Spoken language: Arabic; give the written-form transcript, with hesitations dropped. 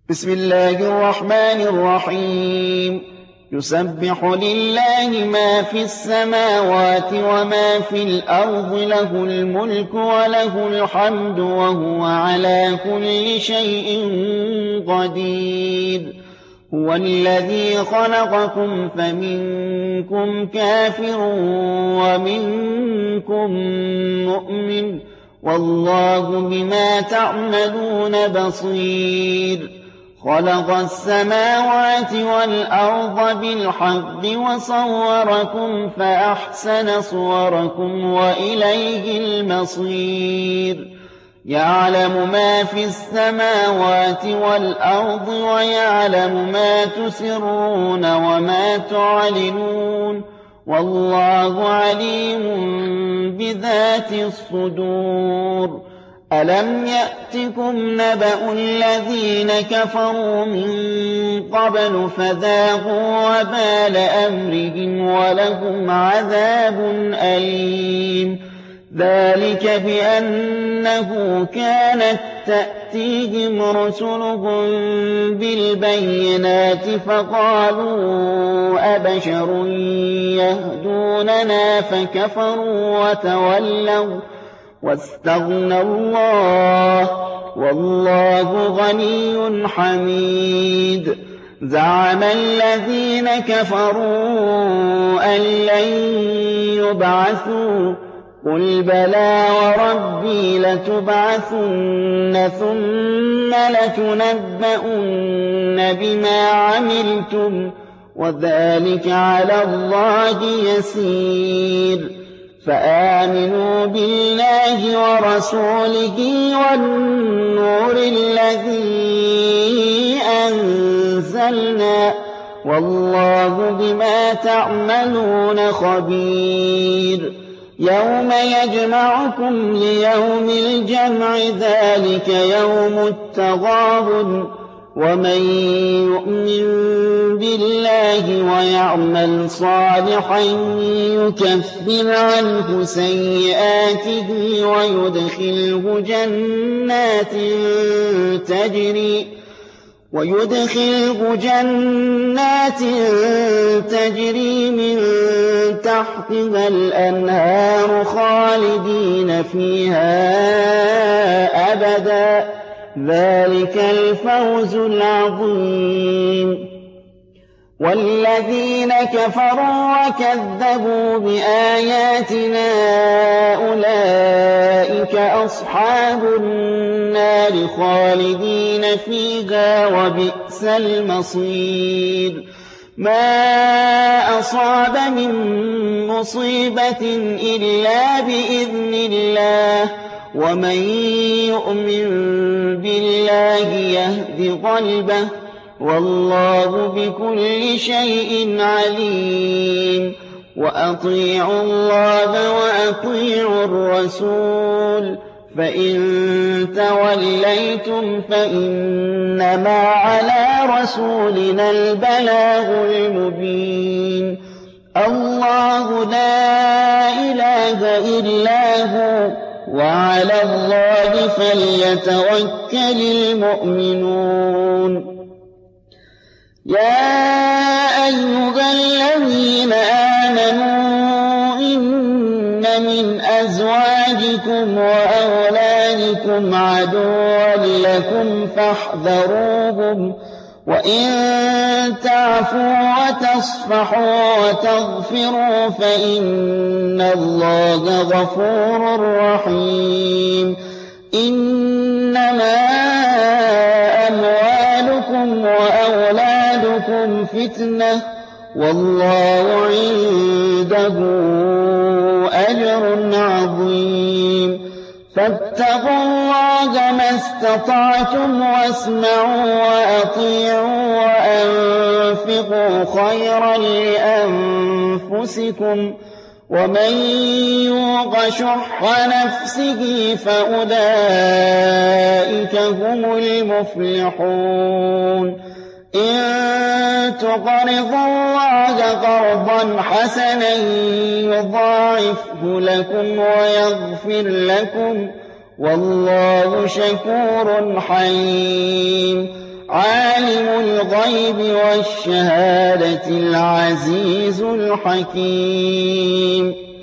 بسم الله الرحمن الرحيم يسبح لله ما في السماوات وما في الأرض له الملك وله الحمد وهو على كل شيء قدير هو الذي خلقكم فمنكم كافر ومنكم مؤمن والله بما تعملون بصير خلق السماوات والأرض بالحق وصوركم فأحسن صوركم وإليه المصير يعلم ما في السماوات والأرض ويعلم ما تسرون وما تعلنون والله عليم بذات الصدور ألم يأتكم نبأ الذين كفروا من قبل فذاقوا وبال أمرهم ولهم عذاب أليم ذلك بأنه كانت تأتيهم رسلهم بالبينات فقالوا أبشر يهدوننا فكفروا وتولوا واستغنى الله والله غني حميد زعم الذين كفروا أن لن يبعثوا قل بلى وربي لتبعثن ثم لتنبؤن بما عملتم وذلك على الله يسير فآمنوا بالله ورسوله والنور الذي أنزلنا والله بما تعملون خبير يوم يجمعكم ليوم الجمع ذلك يوم التغابن ومن يؤمن بالله ويعمل صالحا يكفر عنه سيئاته ويدخله جنات تجري من تحتها الأنهار خالدين فيها أبدا ذلك الفوز العظيم والذين كفروا وكذبوا بآياتنا أولئك أصحاب النار خالدين فيها وبئس المصير ما أصاب من مصيبة إلا بإذن الله ومن يؤمن بالله يهد قلبه والله بكل شيء عليم وأطيعوا الله وأطيعوا الرسول فإن توليتم فإنما على رسولنا البلاغ المبين الله لا إله إلا هو وعلى الله فليتوكل المؤمنون يا أيها الذين آمنوا إن من أزواجكم وأولادكم عدوا لكم فاحذروهم وإن تعفوا وتصفحوا وتغفروا فإن الله غفور رحيم إنما أموالكم وأولادكم فتنة والله عنده أجر عظيم فاتقوا الله ما استطعتم واسمعوا وأطيعوا وأنفقوا خيرا لأنفسكم ومن يوق شح نفسه فأولئك هم المفلحون إن تقرضوا الله قرضا حسنا يضاعفه لكم ويغفر لكم والله شكور حليم عالم الغيب والشهادة العزيز الحكيم